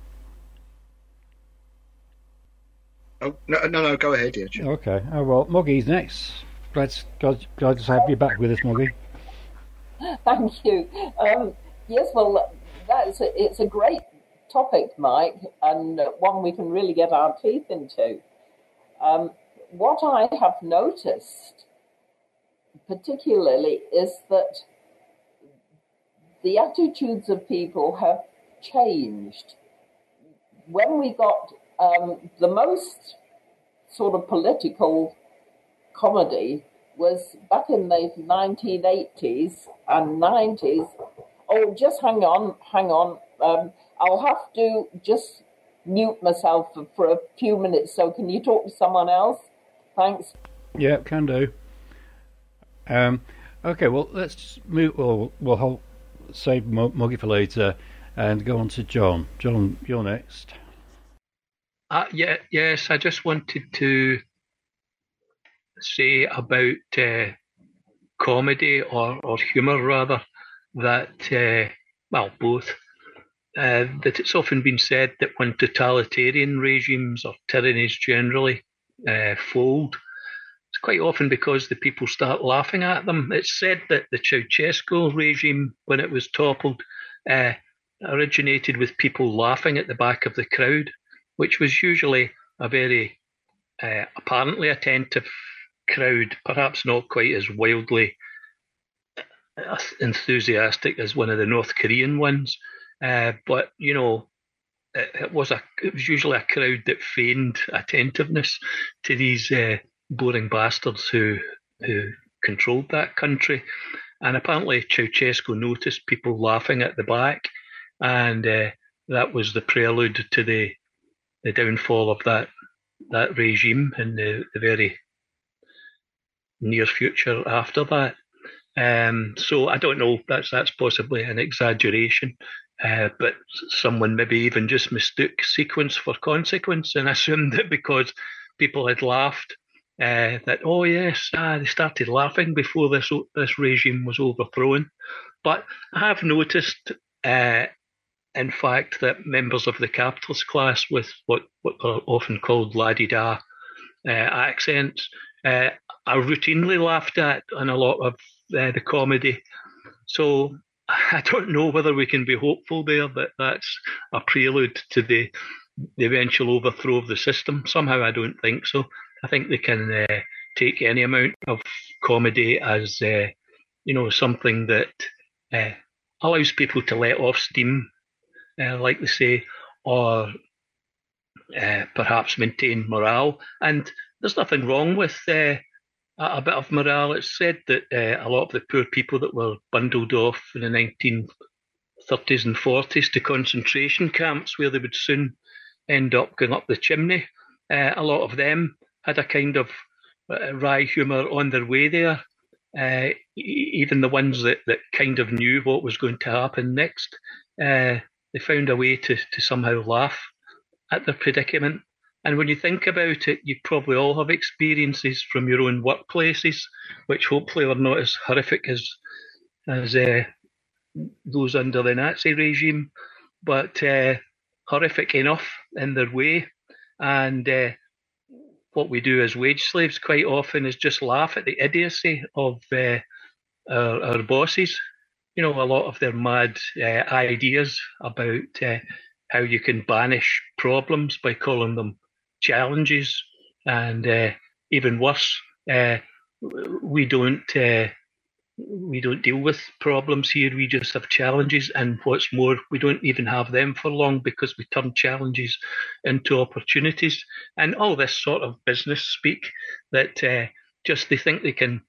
Oh no, no, no, go ahead, yeah. Sure. Okay. Oh well, Moggy's next. Glad, glad, glad to have you back with us, Moggy. Thank you. Um, yes, well, that's a, it's a great topic, Mike, and one we can really get our teeth into. Um, what I have noticed, particularly, is that the attitudes of people have changed. When we got um, the most sort of political comedy was back in the nineteen eighties and nineties. Oh, just hang on, hang on. Um, I'll have to just mute myself for, for a few minutes. So can you talk to someone else? Thanks. Yeah, can do. Um, okay, well, let's move. Well, we'll hold, save Moggy for later and go on to John. John, you're next. Uh, yeah, yes, I just wanted to say about uh, comedy or, or humour, rather, that, uh, well, both, uh, that it's often been said that when totalitarian regimes or tyrannies generally uh, fold, it's quite often because the people start laughing at them. It's said that the Ceausescu regime, when it was toppled, uh, originated with people laughing at the back of the crowd, which was usually a very uh, apparently attentive crowd, perhaps not quite as wildly enthusiastic as one of the North Korean ones, uh, but you know, it, it was a it was usually a crowd that feigned attentiveness to these uh, boring bastards who who controlled that country. And apparently Ceausescu noticed people laughing at the back, and uh, that was the prelude to the the downfall of that that regime in the, the very near future after that. Um, so I don't know, that's that's possibly an exaggeration, uh, but someone maybe even just mistook sequence for consequence and assumed that because people had laughed, uh, that, oh yes, ah, they started laughing before this this regime was overthrown. But I have noticed, uh, in fact, that members of the capitalist class with what, what are often called la-di-da uh, accents uh, are routinely laughed at in a lot of uh, the comedy. So I don't know whether we can be hopeful there that that's a prelude to the, the eventual overthrow of the system. Somehow I don't think so. I think they can uh, take any amount of comedy as uh, you know, something that uh, allows people to let off steam, uh, like they say, or uh, perhaps maintain morale. And there's nothing wrong with uh, a bit of morale. It's said that uh, a lot of the poor people that were bundled off in the nineteen thirties and forties to concentration camps where they would soon end up going up the chimney, uh, a lot of them had a kind of uh, wry humour on their way there. Uh, even the ones that, that kind of knew what was going to happen next, uh, they found a way to, to somehow laugh at their predicament. And when you think about it, you probably all have experiences from your own workplaces, which hopefully are not as horrific as as uh, those under the Nazi regime, but uh, horrific enough in their way. And uh, what we do as wage slaves quite often is just laugh at the idiocy of uh, our, our bosses. You know, a lot of their mad uh, ideas about uh, how you can banish problems by calling them challenges, and uh, even worse, uh, we don't uh, we don't deal with problems here. We just have challenges, and what's more, we don't even have them for long because we turn challenges into opportunities, and all this sort of business speak that uh, just they think they can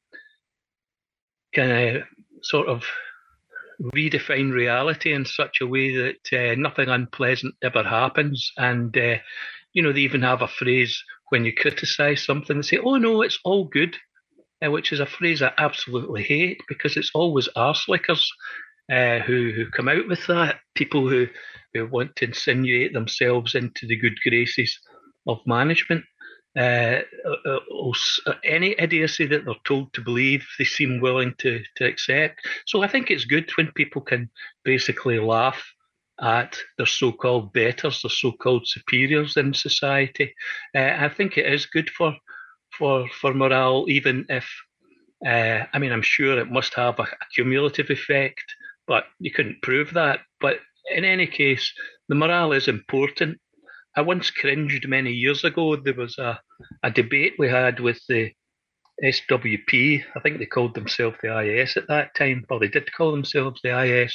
can uh, sort of redefine reality in such a way that uh, nothing unpleasant ever happens. And uh, you know, they even have a phrase when you criticise something, they say, "Oh no, it's all good," uh, which is a phrase I absolutely hate because it's always arse-lickers uh, who who come out with that. People who who want to insinuate themselves into the good graces of management. Uh, uh, uh, any idiocy that they're told to believe, they seem willing to, to accept. So I think it's good when people can basically laugh at their so-called betters, their so-called superiors in society. Uh, I think it is good for for for morale, even if Uh, I mean, I'm sure it must have a, a cumulative effect, but you couldn't prove that. But in any case, the morale is important. I once cringed many years ago. There was a, a debate we had with the S W P. I think they called themselves the I S at that time. Well, they did call themselves the I S.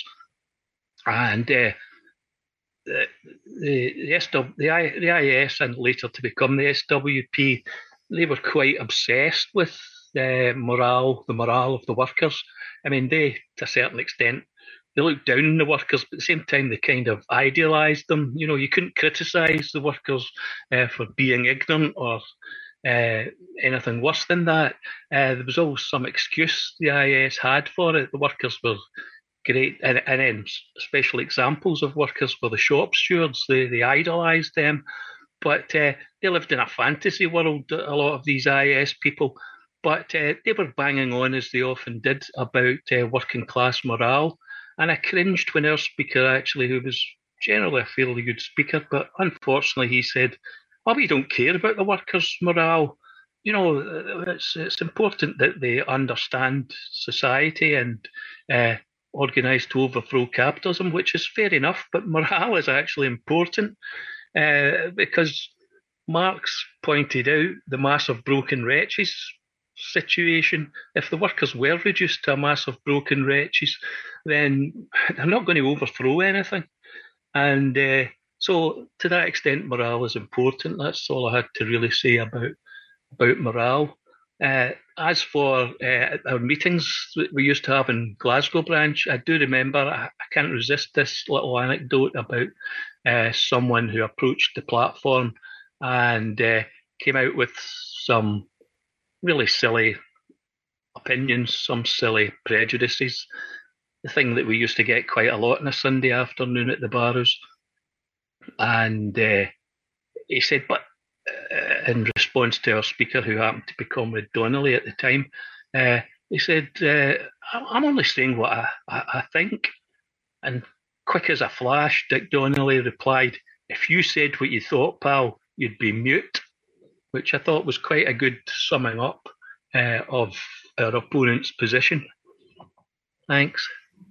And uh, the, the, the, S W, the, I, the I S, and later to become the S W P, they were quite obsessed with uh, morale, the morale of the workers. I mean, they, to a certain extent, they looked down on the workers, but at the same time, they kind of idealised them. You know, you couldn't criticise the workers uh, for being ignorant or uh, anything worse than that. Uh, there was always some excuse the I S had for it. The workers were great, and, and then special examples of workers were the shop stewards. They, they idolised them, but uh, they lived in a fantasy world, a lot of these I S people. But uh, they were banging on, as they often did, about uh, working class morale. And I cringed when our speaker, actually, who was generally a fairly good speaker, but unfortunately he said, well, we don't care about the workers' morale. You know, it's, it's important that they understand society and uh, organise to overthrow capitalism, which is fair enough, but morale is actually important uh, because Marx pointed out the mass of broken wretches situation. If the workers were reduced to a mass of broken wretches, then they're not going to overthrow anything. And uh, so to that extent, morale is important. That's all I had to really say about about morale. Uh, as for uh, our meetings that we used to have in Glasgow branch, I do remember, I, I can't resist this little anecdote about uh, someone who approached the platform and uh, came out with some really silly opinions, some silly prejudices. The thing that we used to get quite a lot on a Sunday afternoon at the Barrows. And uh, he said, but uh, in response to our speaker, who happened to be Comrade Donnelly at the time, uh, he said, uh, I'm only saying what I, I, I think. And quick as a flash, Dick Donnelly replied, if you said what you thought, pal, you'd be mute. Which I thought was quite a good summing up uh, of our opponent's position. Thanks.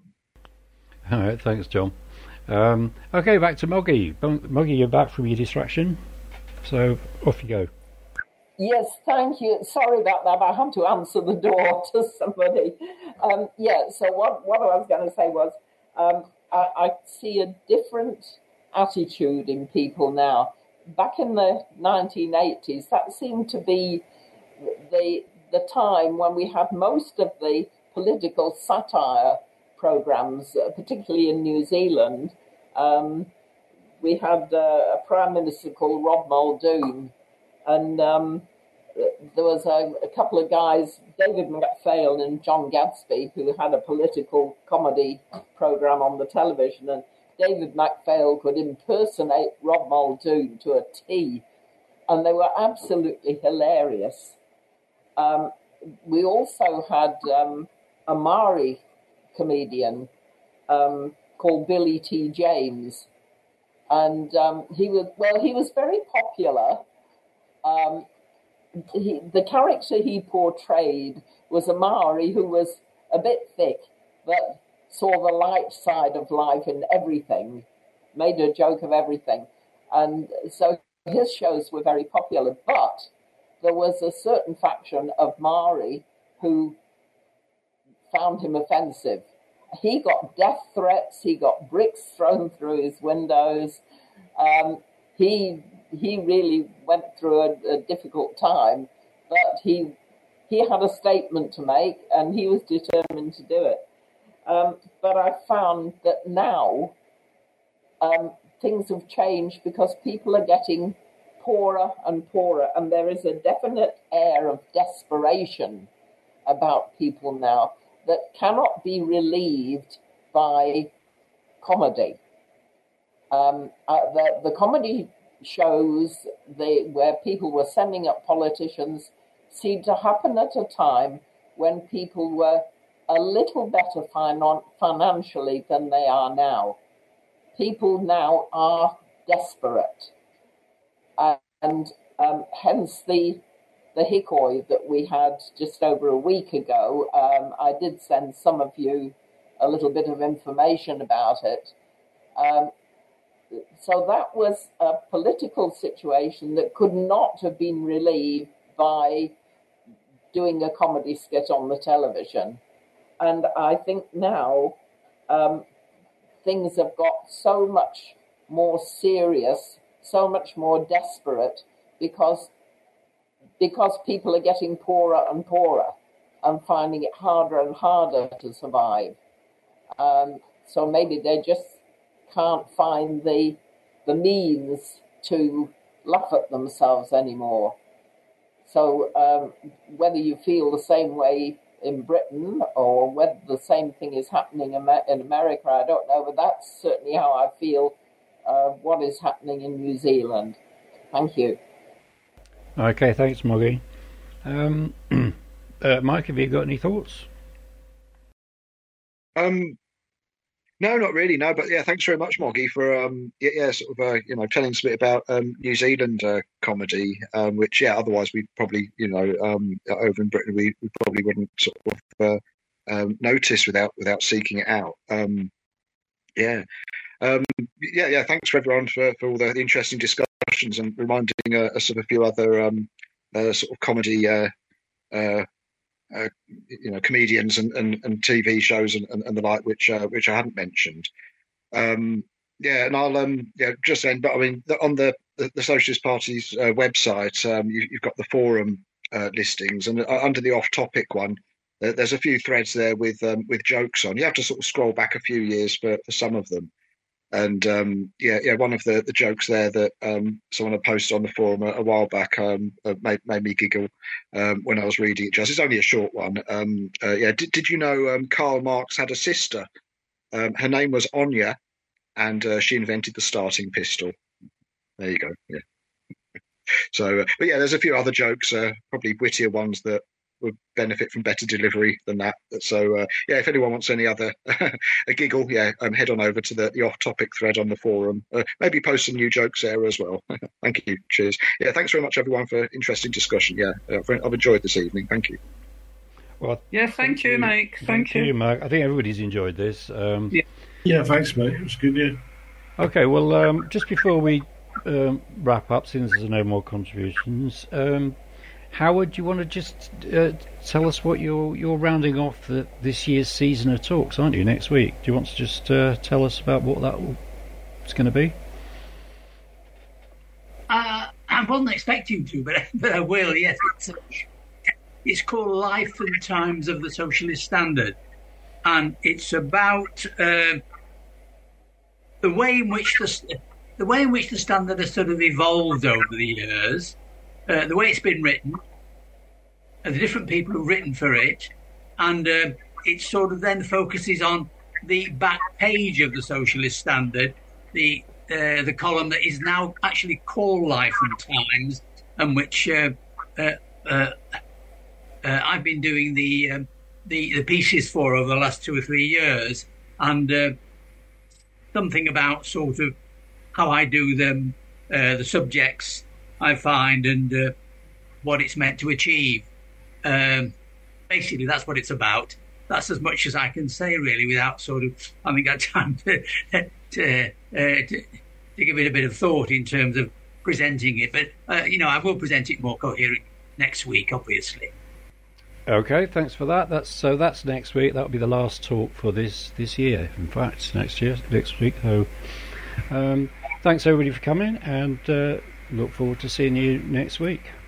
All right, thanks, John. Um, okay, back to Moggy. Moggy, you're back from your distraction, so off you go. Yes, thank you. Sorry about that, but I had to answer the door to somebody. Um, yeah, so what, what I was going to say was um, I, I see a different attitude in people now. Back in the nineteen eighties, that seemed to be the the time when we had most of the political satire programs, particularly in New Zealand. Um, we had uh, a prime minister called Rob Muldoon, and um, there was a, a couple of guys, David McPhail and John Gadsby, who had a political comedy program on the television, and David McPhail could impersonate Rob Muldoon to a T, and they were absolutely hilarious. Um, we also had um, a Maori comedian um, called Billy T. James, and um, he was well, he was very popular. Um, he, the character he portrayed was a Maori who was a bit thick, but saw the light side of life in everything, made a joke of everything. And so his shows were very popular, but there was a certain faction of Maori who found him offensive. He got death threats, he got bricks thrown through his windows. Um, he he really went through a, a difficult time, but he he had a statement to make and he was determined to do it. Um, but I found that now um, things have changed because people are getting poorer and poorer, and there is a definite air of desperation about people now that cannot be relieved by comedy. Um, uh, the, the comedy shows the, where people were sending up politicians seemed to happen at a time when people were a little better finan- financially than they are now. People now are desperate. Uh, and um, hence the the Hickory that we had just over a week ago. Um, I did send some of you a little bit of information about it. Um, so that was a political situation that could not have been relieved by doing a comedy skit on the television. And I think now um, things have got so much more serious, so much more desperate, because because people are getting poorer and poorer and finding it harder and harder to survive. Um, so maybe they just can't find the the means to laugh at themselves anymore. So um, whether you feel the same way in Britain or whether the same thing is happening in America, I don't know, but that's certainly how I feel uh, what is happening in New Zealand. Thank you. Okay, thanks, Moggy. Um, uh, Mike, have you got any thoughts? Um, no, not really. No, but yeah, thanks very much, Moggy, for um, yeah, yeah, sort of uh, you know, telling us a bit about um, New Zealand uh, comedy, um, which yeah, otherwise we probably you know um, over in Britain we, we probably wouldn't sort of uh, um, notice without without seeking it out. Um, yeah, um, yeah, yeah. Thanks for everyone for, for all the interesting discussions and reminding uh, us of a few other um, uh, sort of comedy. Uh, uh, Uh, you know, comedians and, and, and T V shows and, and, and the like, which uh, which I hadn't mentioned. Um, yeah, and I'll um, yeah just end. But I mean, the, on the, the the Socialist Party's uh, website, um, you, you've got the forum uh, listings, and uh, under the off-topic one, uh, there's a few threads there with um, with jokes on. You have to sort of scroll back a few years for, for some of them. And um, yeah, yeah, one of the, the jokes there that um, someone had posted on the forum a, a while back um, uh, made, made me giggle um, when I was reading it. Just it's only a short one. Um, uh, yeah, did did you know um, Karl Marx had a sister? Um, her name was Anya, and uh, she invented the starting pistol. There you go. Yeah. So, uh, but yeah, there's a few other jokes, uh, probably wittier ones that would benefit from better delivery than that. So uh, yeah, if anyone wants any other a giggle, yeah, um, head on over to the, the off-topic thread on the forum. Uh, maybe post some new jokes there as well. Thank you. Cheers. Yeah, thanks very much everyone for interesting discussion. Yeah, I've, I've enjoyed this evening. Thank you. Well, yeah, thank, thank you, Mike. Thank, thank you. you, Mike. I think everybody's enjoyed this. Um, yeah. yeah, thanks, mate. It was good. Yeah. Okay, well, um, just before we um, wrap up, since there's no more contributions. Um, Howard, do you want to just uh, tell us what you're you're rounding off the, this year's season of talks, aren't you? Next week, do you want to just uh, tell us about what that is going to be? Uh, I wasn't expecting to, but but I will. Yes, it's, it's called Life and Times of the Socialist Standard, and it's about uh, the way in which the the way in which the Standard has sort of evolved over the years. Uh, the way it's been written, and the different people who've written for it, and uh, it sort of then focuses on the back page of the Socialist Standard, the uh, the column that is now actually called Life and Times, and which uh, uh, uh, uh, I've been doing the, um, the the pieces for over the last two or three years, and uh, something about sort of how I do them, uh, the subjects I find, and uh, what it's meant to achieve. Um, basically, that's what it's about. That's as much as I can say, really, without sort of having got time to to, uh, to to give it a bit of thought in terms of presenting it. But uh, you know, I will present it more coherent next week, obviously. Okay, thanks for that. That's so. That's next week. That'll be the last talk for this this year. In fact, next year, next week. So, um, thanks everybody for coming, and. Uh, Look forward to seeing you next week.